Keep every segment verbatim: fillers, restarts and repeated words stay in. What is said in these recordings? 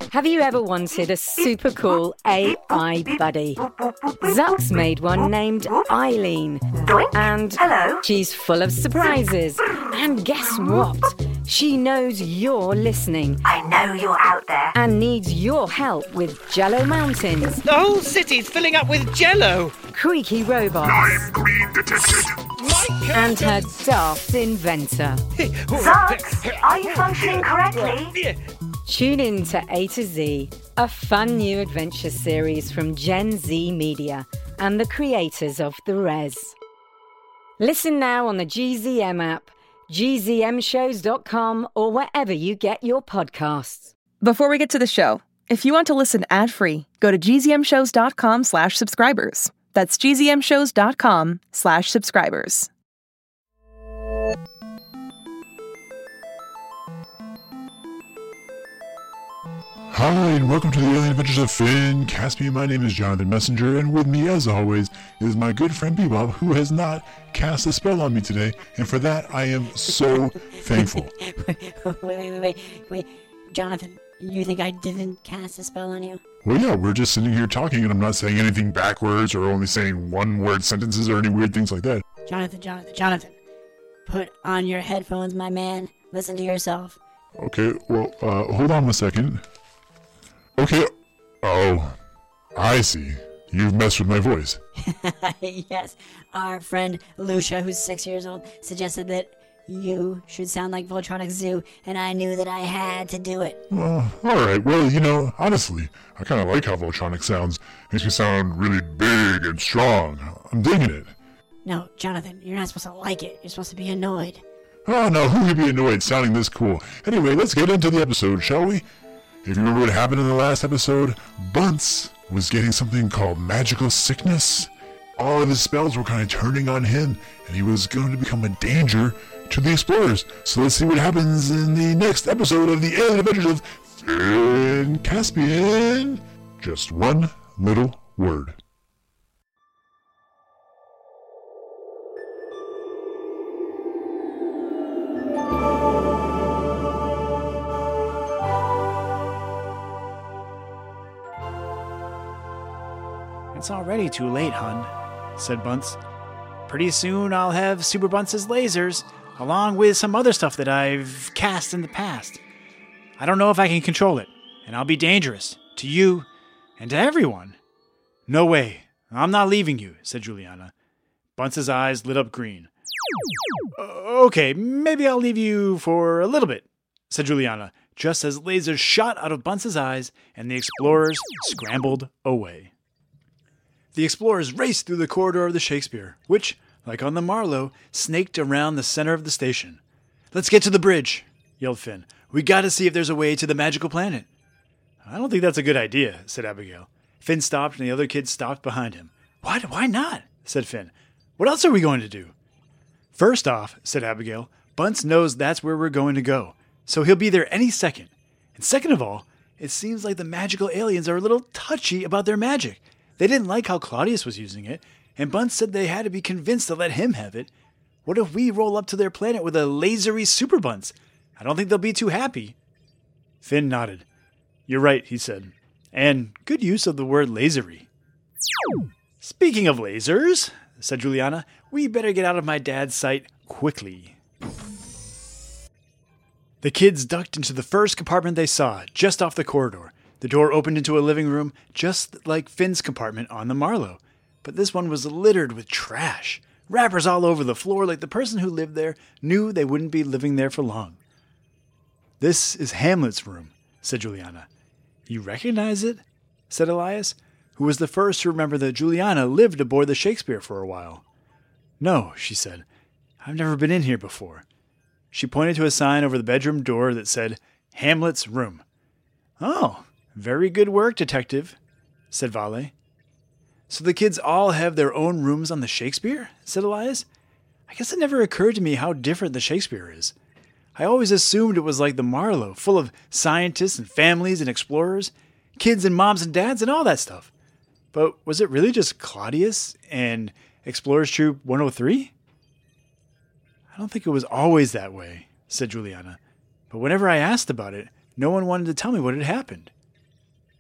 Have you ever wanted a super cool A I buddy? Zuck's made one named Eileen. And Hello? she's full of surprises. And guess what? She knows you're listening I know you're out there. and needs your help with Jello Mountains, The whole city's filling up with jello. creaky robots, I'm green detected. and her daft inventor. Zucks, are you functioning correctly? Tune in to A to Z, a fun new adventure series from Gen Z Media and the creators of The Res. Listen now on the G Z M app, G Z M shows dot com, or wherever you get your podcasts. Before we get to the show, if you want to listen ad-free, go to G Z M shows dot com slash subscribers. That's G Z M shows dot com slash subscribers. Hi, and welcome to the Alien Adventures of Finn Caspian. My name is Jonathan Messenger, and with me, as always, is my good friend Bebop, who has not cast a spell on me today, and for that, I am so thankful. wait, wait, wait, wait, wait. Jonathan, you think I didn't cast a spell on you? Well, yeah, we're just sitting here talking, and I'm not saying anything backwards or only saying one-word sentences or any weird things like that. Jonathan, Jonathan, Jonathan. Put on your headphones, my man. Listen to yourself. Okay, well, uh, hold on a second. Okay, oh, I see. You've messed with my voice. Yes, our friend Lucia, who's six years old, suggested that you should sound like Voltronic Zoo, and I knew that I had to do it. Well, alright, well, you know, honestly, I kind of like how Voltronic sounds. Makes me sound really big and strong. I'm digging it. No, Jonathan, you're not supposed to like it. You're supposed to be annoyed. Oh, no, who would be annoyed sounding this cool? Anyway, let's get into the episode, shall we? If you remember what happened in the last episode, Bunce was getting something called magical sickness. All of his spells were kind of turning on him, and he was going to become a danger to the explorers. So let's see what happens in the next episode of the Alien Adventures of Finn Caspian. Just one little word. It's already too late, hun, said Bunce. Pretty soon I'll have Super Bunce's lasers, along with some other stuff that I've cast in the past. I don't know if I can control it, and I'll be dangerous to you and to everyone. No way. I'm not leaving you, said Juliana. Bunce's eyes lit up green. Okay, maybe I'll leave you for a little bit, said Juliana, just as lasers shot out of Bunce's eyes and the explorers scrambled away. The explorers raced through the corridor of the Shakespeare, which, like on the Marlowe, snaked around the center of the station. Let's get to the bridge, yelled Finn. We gotta see if there's a way to the magical planet. I don't think that's a good idea, said Abigail. Finn stopped and the other kids stopped behind him. Why, why not? Said Finn. What else are we going to do? First off, said Abigail, Bunce knows that's where we're going to go, so he'll be there any second. And second of all, it seems like the magical aliens are a little touchy about their magic. They didn't like how Claudius was using it, and Bunce said they had to be convinced to let him have it. What if we roll up to their planet with a lasery Super Bunce? I don't think they'll be too happy. Finn nodded. You're right, he said. And good use of the word lasery. Speaking of lasers, said Juliana, we better get out of my dad's sight quickly. The kids ducked into the first compartment they saw, just off the corridor. The door opened into a living room, just like Finn's compartment on the Marlowe. But this one was littered with trash. Wrappers all over the floor, like the person who lived there knew they wouldn't be living there for long. This is Hamlet's room, said Juliana. You recognize it? Said Elias, who was the first to remember that Juliana lived aboard the Shakespeare for a while. No, she said. I've never been in here before. She pointed to a sign over the bedroom door that said, Hamlet's room. Oh, very good work, detective, said Vale. So the kids all have their own rooms on the Shakespeare? Said Elias. I guess it never occurred to me how different the Shakespeare is. I always assumed it was like the Marlowe, full of scientists and families and explorers, kids and moms and dads and all that stuff. But was it really just Claudius and Explorers Troop one oh three? I don't think it was always that way, said Juliana. But whenever I asked about it, no one wanted to tell me what had happened.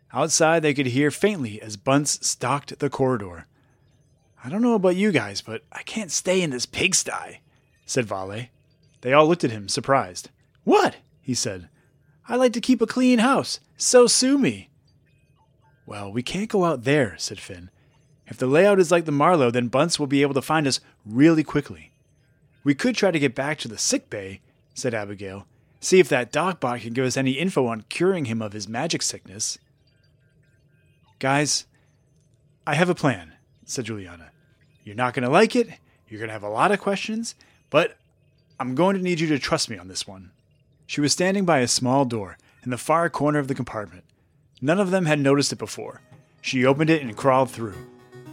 Outside, they could hear faintly as Bunce stalked the corridor. "I don't know about you guys, but I can't stay in this pigsty," said Vale. They all looked at him, surprised. "What?" he said. "I like to keep a clean house, so sue me." "Well, we can't go out there," said Finn. "If the layout is like the Marlowe, then Bunce will be able to find us really quickly." "We could try to get back to the sick bay," said Abigail. "See if that docbot can give us any info on curing him of his magic sickness." "Guys, I have a plan," said Juliana. "You're not going to like it, you're going to have a lot of questions, but I'm going to need you to trust me on this one." She was standing by a small door in the far corner of the compartment. None of them had noticed it before. She opened it and crawled through.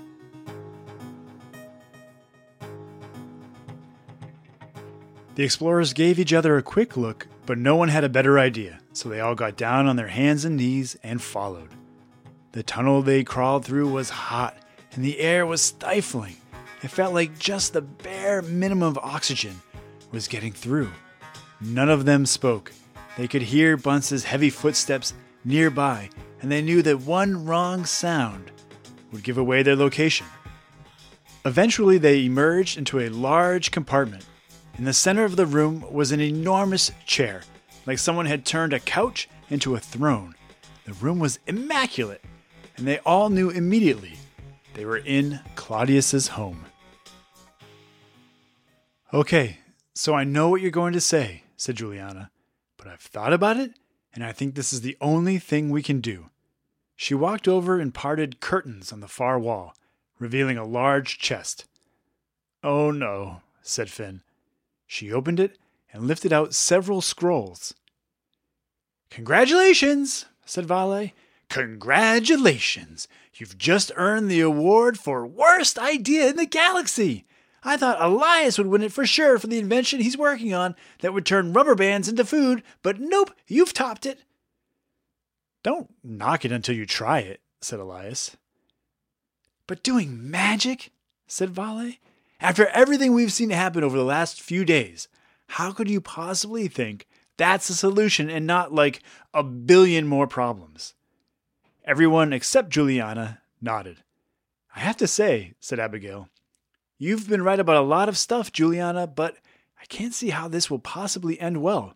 The explorers gave each other a quick look, but no one had a better idea, so they all got down on their hands and knees and followed. The tunnel they crawled through was hot, and the air was stifling. It felt like just the bare minimum of oxygen was getting through. None of them spoke. They could hear Bunce's heavy footsteps nearby, and they knew that one wrong sound would give away their location. Eventually, they emerged into a large compartment. In the center of the room was an enormous chair, like someone had turned a couch into a throne. The room was immaculate, and they all knew immediately they were in Claudius's home. "Okay, so I know what you're going to say," said Juliana, "but I've thought about it, and I think this is the only thing we can do." She walked over and parted curtains on the far wall, revealing a large chest. "Oh no," said Finn. She opened it and lifted out several scrolls. "Congratulations," said Vale. "Congratulations! You've just earned the award for Worst Idea in the Galaxy! I thought Elias would win it for sure for the invention he's working on that would turn rubber bands into food, but nope, you've topped it." "Don't knock it until you try it," said Elias. "But doing magic?" said Vale. "After everything we've seen happen over the last few days, how could you possibly think that's the solution and not like a billion more problems?" Everyone except Juliana nodded. "I have to say," said Abigail, "you've been right about a lot of stuff, Juliana, but I can't see how this will possibly end well."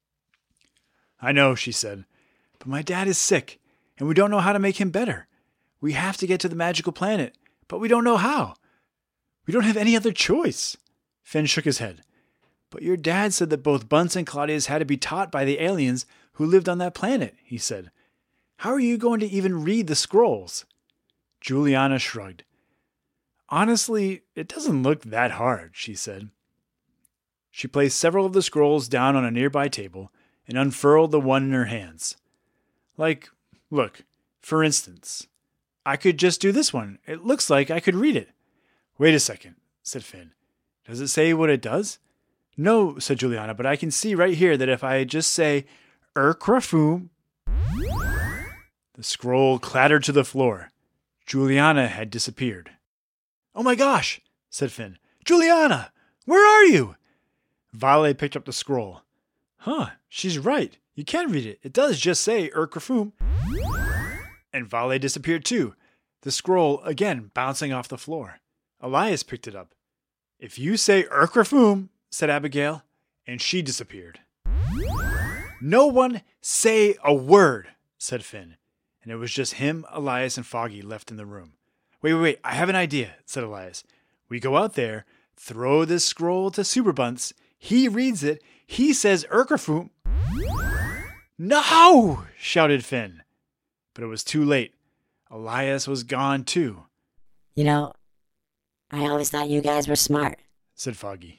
"I know," she said, "but my dad is sick, and we don't know how to make him better. We have to get to the magical planet, but we don't know how. We don't have any other choice." Finn shook his head. "But your dad said that both Bunce and Claudius had to be taught by the aliens who lived on that planet," he said. "How are you going to even read the scrolls?" Juliana shrugged. "Honestly, it doesn't look that hard," she said. She placed several of the scrolls down on a nearby table and unfurled the one in her hands. "Like, look, for instance, I could just do this one. It looks like I could read it." "Wait a second," said Finn. "Does it say what it does?" "No," said Juliana, "but I can see right here that if I just say, Erkrafum..." The scroll clattered to the floor. Juliana had disappeared. "Oh my gosh," said Finn. "Juliana, where are you?" Vale picked up the scroll. "Huh, she's right. You can read it. It does just say Erkrafum." And Vale disappeared too, the scroll again bouncing off the floor. Elias picked it up. "If you say Erkrafum," said Abigail, and she disappeared. "No one say a word," said Finn, and it was just him, Elias, and Foggy left in the room. Wait, wait, wait, I have an idea," said Elias. "We go out there, throw this scroll to Super Bunce, he reads it, he says Erkrafum..." "No!" shouted Finn. But it was too late. Elias was gone too. You know, I always thought you guys were smart," said Foggy.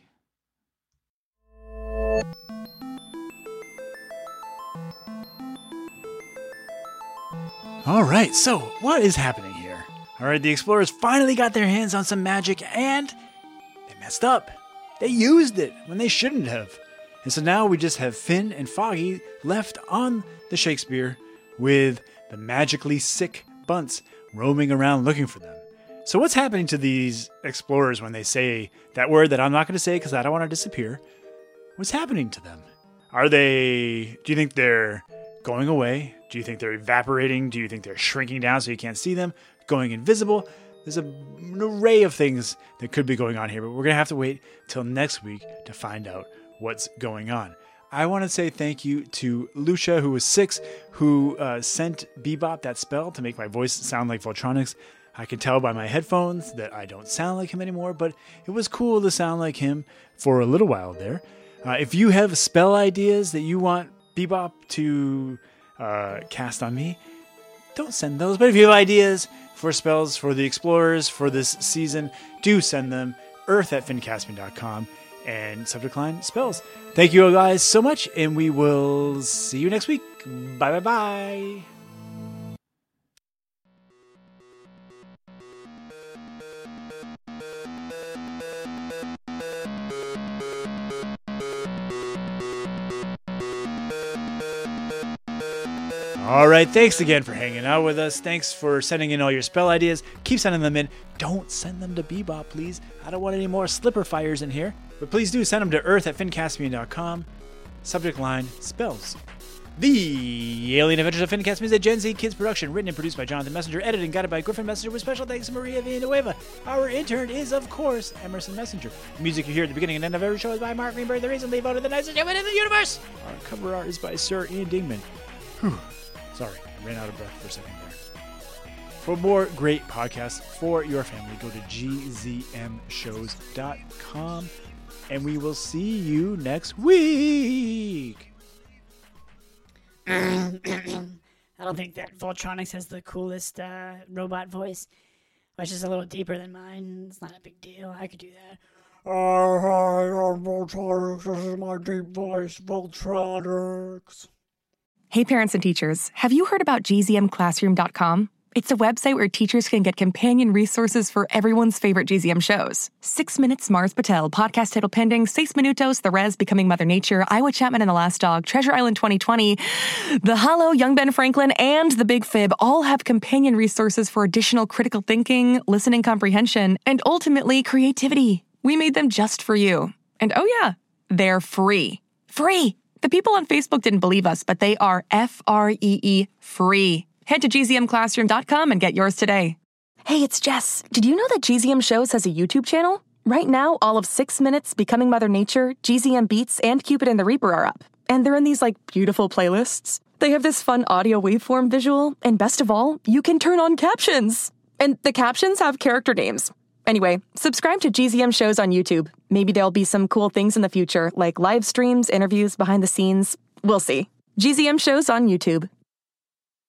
All right, so what is happening here? All right, the explorers finally got their hands on some magic, and they messed up. They used it when they shouldn't have. And so now we just have Finn and Foggy left on the Shakespeare with the magically sick Bunce roaming around looking for them. So what's happening to these explorers when they say that word that I'm not going to say because I don't want to disappear? What's happening to them? Are they, do you think they're going away, Do you think they're evaporating? Do you think they're shrinking down so you can't see them? Going invisible? There's a, an array of things that could be going on here, but we're going to have to wait till next week to find out what's going on. I want to say thank you to Lucia, who was six, who uh, sent Bebop that spell to make my voice sound like Voltronix. I can tell by my headphones that I don't sound like him anymore, but it was cool to sound like him for a little while there. Uh, if you have spell ideas that you want Bebop to uh, cast on me, don't send those. But if you have ideas for spells for the Explorers for this season, do send them. Earth at Finncaspian dot com and subject line spells. Thank you guys so much, and we will see you next week. Bye bye bye. All right, thanks again for hanging out with us. Thanks for sending in all your spell ideas. Keep sending them in. Don't send them to Bebop, please. I don't want any more slipper fires in here. But please do send them to Earth at Finncaspian dot com. Subject line, spells. The Alien Adventures of Finncaspian is a Gen Z Kids production, written and produced by Jonathan Messenger, edited and guided by Griffin Messenger, with special thanks to Maria Villanueva. Our intern is, of course, Emerson Messenger. The music you hear at the beginning and end of every show is by Mark Greenberg, the recently voted the nicest human in the universe. Our cover art is by Sir Ian Dingman. Whew. Sorry, I ran out of breath for a second there. For more great podcasts for your family, go to G Z M shows dot com, and we will see you next week. I don't think that Voltronix has the coolest uh, robot voice, which is a little deeper than mine. It's not a big deal. I could do that. Oh, hi, I'm Voltronix. This is my deep voice, Voltronix. Hey, parents and teachers, have you heard about G Z M classroom dot com? It's a website where teachers can get companion resources for everyone's favorite G Z M shows. Six Minutes, Mars Patel, Podcast Title Pending, Seis Minutos, The Rez, Becoming Mother Nature, Iowa Chapman and the Last Dog, Treasure Island twenty twenty, The Hollow, Young Ben Franklin, and The Big Fib all have companion resources for additional critical thinking, listening comprehension, and ultimately creativity. We made them just for you. And oh yeah, they're free. Free! The people on Facebook didn't believe us, but they are F R E E free. Head to G Z M classroom dot com and get yours today. Hey, it's Jess. Did you know that G Z M Shows has a YouTube channel? Right now, all of Six Minutes, Becoming Mother Nature, G Z M Beats, and Cupid and the Reaper are up. And they're in these, like, beautiful playlists. They have this fun audio waveform visual, and best of all, you can turn on captions. And the captions have character names. Anyway, subscribe to G Z M Shows on YouTube. Maybe there'll be some cool things in the future, like live streams, interviews, behind the scenes. We'll see. G Z M Shows on YouTube.